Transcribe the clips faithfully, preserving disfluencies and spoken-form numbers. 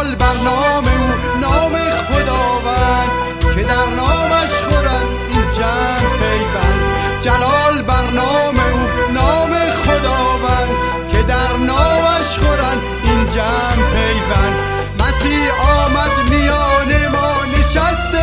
جلال بر نام او، نام خداوند که در نامش خورد این جمع پیوند. جلال بر نام او، نام خداوند که در نامش خورد این جمع پیوند. مسیح آمد میان ما نشسته،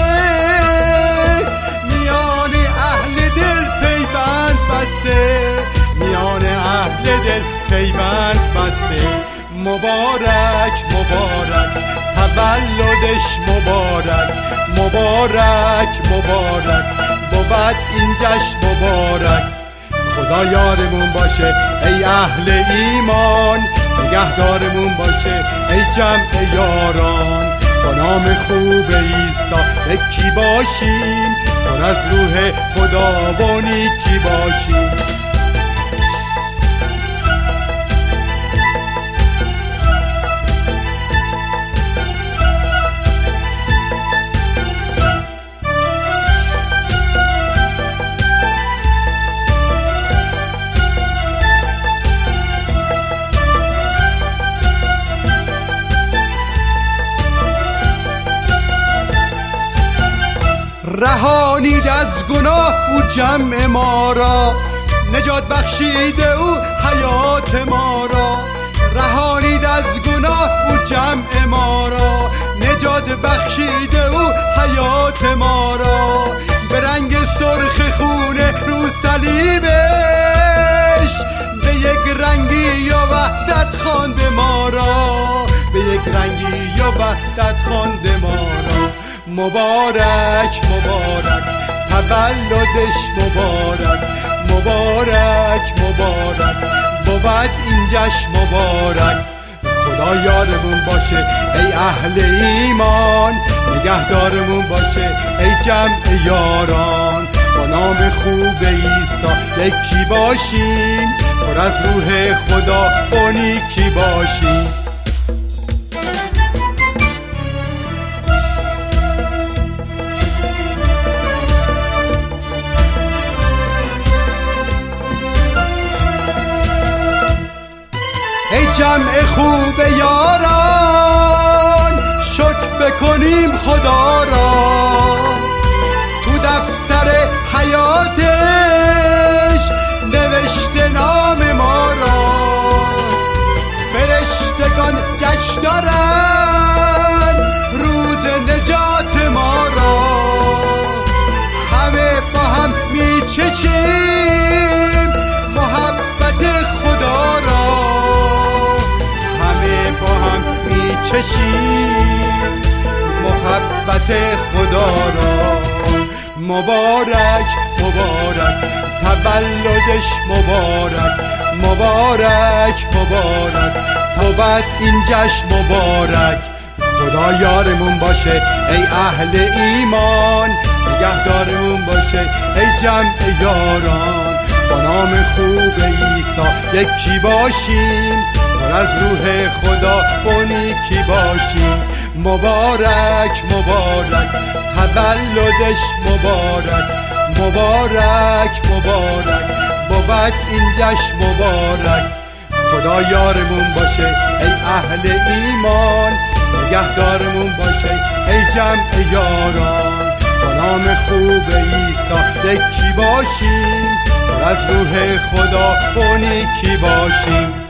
میان اهل دل پیوند بسته، میان اهل دل پیوند بسته. مبارک مبارک تولدش مبارک، مبارک مبارک بود این جشن مبارک. خدا یارمون باشه ای اهل ایمان، نگهدارمون باشه ای جمع یاران. با نام خوب عیسی یکی باشیم، پر از روح خدا و نیکی باشیم. رهانید از گناه او جمع ما را، نجات بخشیده او حیات ما را. رهانید از گناه او جمع ما را، نجات بخشیده او حیات ما را. به رنگ سرخ خون رو صلیبش، به یک رنگی و وحدت خوانده ما را، به یک رنگی و وحدت خوانده ما را. مبارک مبارک تولدش مبارک، مبارک مبارک بود این جشن مبارک. خدا یارمون باشه ای اهل ایمان، نگهدارمون باشه ای جمع یاران. با نام خوب عیسی یکی باشیم، پر از روح خدا و نیکی باشیم. ای جمع خوب یاران شکر بکنیم خدا را، تو دفتر حیاتش نوشته نام ما را. فرشتگان جشن دارن روز نجات ما را، همه با هم میچشیم محبت خدا را، با هم میچشیم محبت خدا را. مبارک مبارک تولدش مبارک، مبارک مبارک بود این جشن مبارک. خدا یارمون باشه ای اهل ایمان، نگهدارمون باشه ای جمع یاران. با نام خوب عیسی یکی باشیم، پر از روح خدا و نیکی باشیم. مبارک مبارک تولدش مبارک، مبارک مبارک بود این جشن مبارک. خدا یارمون باشه ای اهل ایمان، نگهدارمون باشه ای جمع یاران. با نام خوب عیسی یکی باشیم، پر از روح خدا و نیکی باشیم.